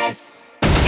RVVS.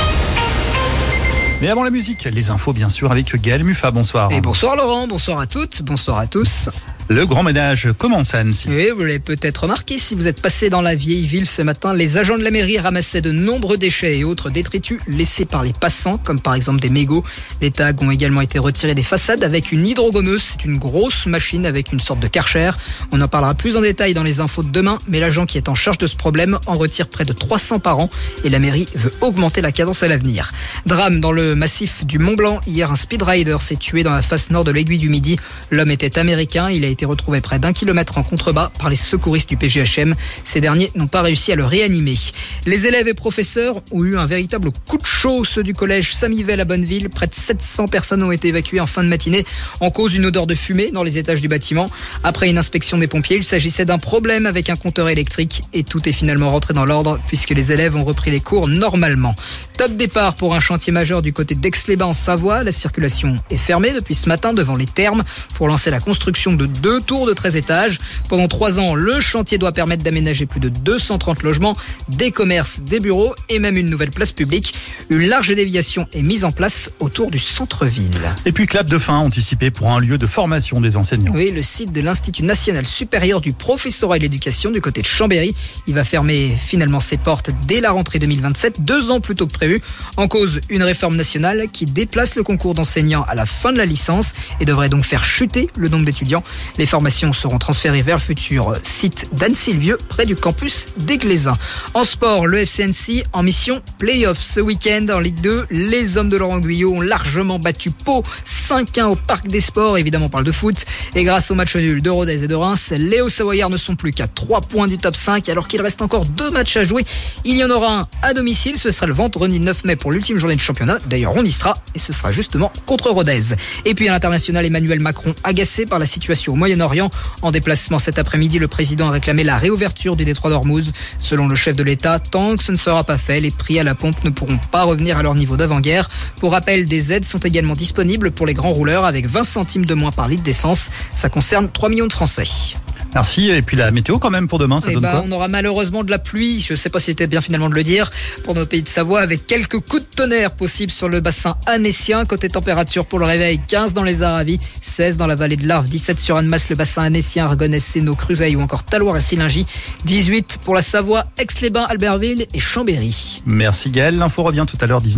Mais avant la musique, les infos bien sûr avec Gaël Muffat, bonsoir. Et bonsoir Laurent, bonsoir à toutes, bonsoir à tous. Le grand ménage commence à Annecy. Oui, vous l'avez peut-être remarqué, si vous êtes passé dans la vieille ville ce matin, les agents de la mairie ramassaient de nombreux déchets et autres détritus laissés par les passants, comme par exemple des mégots. Des tags ont également été retirés des façades avec une hydrogommeuse. C'est une grosse machine avec une sorte de Karcher. On en parlera plus en détail dans les infos de demain, mais l'agent qui est en charge de ce problème en retire près de 300 par an et la mairie veut augmenter la cadence à l'avenir. Drame dans le massif du Mont Blanc. Hier, un speedrider s'est tué dans la face nord de l'aiguille du Midi. L'homme était américain. Il a été retrouvé près d'1 kilomètre en contrebas par les secouristes du PGHM. Ces derniers n'ont pas réussi à le réanimer. Les élèves et professeurs ont eu un véritable coup de chaud. Ceux du collège Samivelle à Bonneville. Près de 700 personnes ont été évacuées en fin de matinée en cause d'une odeur de fumée dans les étages du bâtiment. Après une inspection des pompiers, il s'agissait d'un problème avec un compteur électrique et tout est finalement rentré dans l'ordre puisque les élèves ont repris les cours normalement. Top départ pour un chantier majeur du côté d'Aix-les-Bains en Savoie. La circulation est fermée depuis ce matin devant les thermes pour lancer la construction de 2 tours de 13 étages. Pendant 3 ans, le chantier doit permettre d'aménager plus de 230 logements, des commerces, des bureaux et même une nouvelle place publique. Une large déviation est mise en place autour du centre-ville. Et puis clap de fin anticipé pour un lieu de formation des enseignants. Oui, le site de l'Institut national supérieur du professorat et de l'éducation du côté de Chambéry. Il va fermer finalement ses portes dès la rentrée 2027, 2 ans plus tôt que prévu. En cause, une réforme nationale qui déplace le concours d'enseignants à la fin de la licence et devrait donc faire chuter le nombre d'étudiants. Les formations seront transférées vers le futur site d'Annecy-le-Vieux, près du campus d'Églésin. En sport, le FC Annecy en mission play-off ce week-end en Ligue 2. Les hommes de Laurent Guyot ont largement battu Pau 5-1 au Parc des Sports. Évidemment, on parle de foot. Et grâce au match nul de Rodez et de Reims, les Hauts-Savoyards ne sont plus qu'à 3 points du top 5 alors qu'il reste encore 2 matchs à jouer. Il y en aura un à domicile. Ce sera le vendredi 9 mai pour l'ultime journée de championnat. D'ailleurs, on y sera et ce sera justement contre Rodez. Et puis à l'international, Emmanuel Macron agacé par la situation au Moyen-Orient. En déplacement cet après-midi, le président a réclamé la réouverture du détroit d'Ormuz. Selon le chef de l'État, tant que ce ne sera pas fait, les prix à la pompe ne pourront pas revenir à leur niveau d'avant-guerre. Pour rappel, des aides sont également disponibles pour les grands rouleurs avec 20 centimes de moins par litre d'essence. Ça concerne 3 millions de Français. Merci. Et puis la météo quand même pour demain, ça donne quoi ? On aura malheureusement de la pluie, je ne sais pas si c'était bien finalement de le dire, pour nos pays de Savoie, avec quelques coups de tonnerre possibles sur le bassin annécien. Côté température pour le réveil, 15 dans les Aravis, 16 dans la vallée de l'Arve, 17 sur Annemasse, le bassin annécien, Argonne, Sénaux, Cruseilles ou encore Talloires et Sillingy, 18 pour la Savoie, Aix-les-Bains, Albertville et Chambéry. Merci Gaël, l'info revient tout à l'heure 19.